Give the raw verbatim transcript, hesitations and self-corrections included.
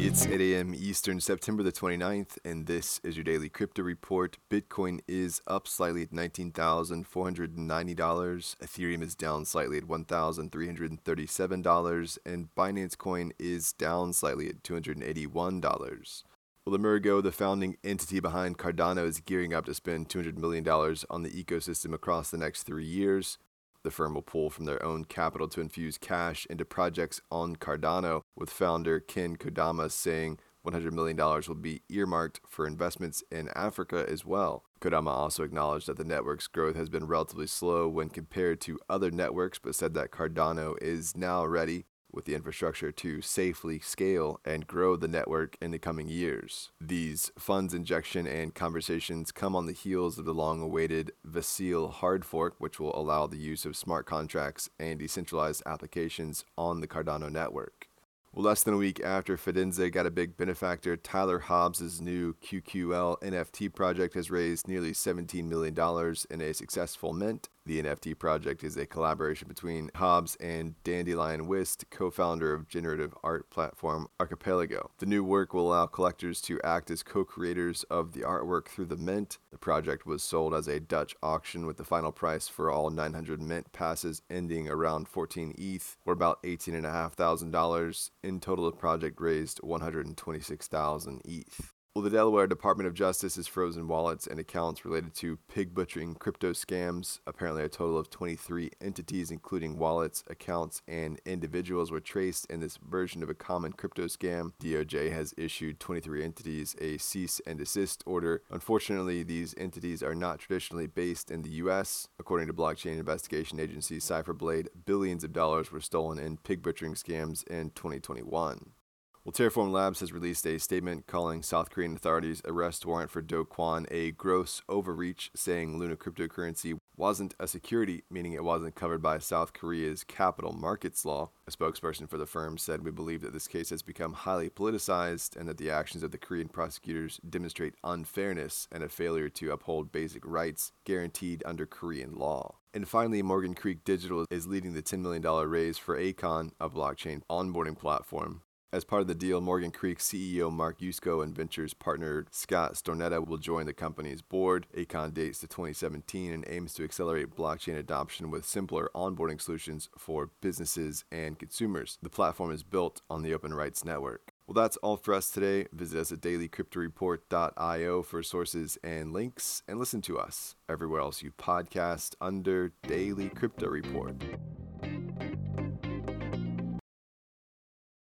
It's eight a.m. Eastern, September the twenty-ninth, and this is your daily crypto report. Bitcoin is up slightly at nineteen thousand four hundred ninety dollars. Ethereum is down slightly at one thousand three hundred thirty-seven dollars, and Binance Coin is down slightly at two hundred eighty-one dollars. Well, Emergo, the founding entity behind Cardano, is gearing up to spend two hundred million dollars on the ecosystem across the next three years. The firm will pull from their own capital to infuse cash into projects on Cardano, with founder Ken Kodama saying one hundred million dollars will be earmarked for investments in Africa as well. Kodama also acknowledged that the network's growth has been relatively slow when compared to other networks, but said that Cardano is now ready with the infrastructure to safely scale and grow the network in the coming years. These funds injection and conversations come on the heels of the long-awaited Vasil hard fork, which will allow the use of smart contracts and decentralized applications on the Cardano network. Well, less than a week after Fidenza got a big benefactor, Tyler Hobbs' new Q Q L N F T project has raised nearly seventeen million dollars in a successful mint. The N F T project is a collaboration between Hobbs and Dandelion Wist, co-founder of generative art platform Archipelago. The new work will allow collectors to act as co-creators of the artwork through the mint. The project was sold as a Dutch auction, with the final price for all nine hundred mint passes ending around fourteen E T H, or about eighteen thousand five hundred dollars. In total, the project raised one hundred twenty-six thousand E T H. Well, the Delaware Department of Justice has frozen wallets and accounts related to pig butchering crypto scams. Apparently, a total of twenty-three entities, including wallets, accounts, and individuals, were traced in this version of a common crypto scam. D O J has issued twenty-three entities a cease and desist order. Unfortunately, these entities are not traditionally based in the U S. According to blockchain investigation agency Cypherblade, billions of dollars were stolen in pig butchering scams in twenty twenty-one. Well, Terraform Labs has released a statement calling South Korean authorities' arrest warrant for Do Kwon a gross overreach, saying Luna cryptocurrency wasn't a security, meaning it wasn't covered by South Korea's capital markets law. A spokesperson for the firm said, "We believe that this case has become highly politicized and that the actions of the Korean prosecutors demonstrate unfairness and a failure to uphold basic rights guaranteed under Korean law." And finally, Morgan Creek Digital is leading the ten million dollars raise for Acon, a blockchain onboarding platform. As part of the deal, Morgan Creek C E O Mark Yusko and ventures partner Scott Stornetta will join the company's board. Acon dates to twenty seventeen and aims to accelerate blockchain adoption with simpler onboarding solutions for businesses and consumers. The platform is built on the Open Rights Network. Well, that's all for us today. Visit us at daily crypto report dot io for sources and links, and listen to us everywhere else you podcast under Daily Crypto Report.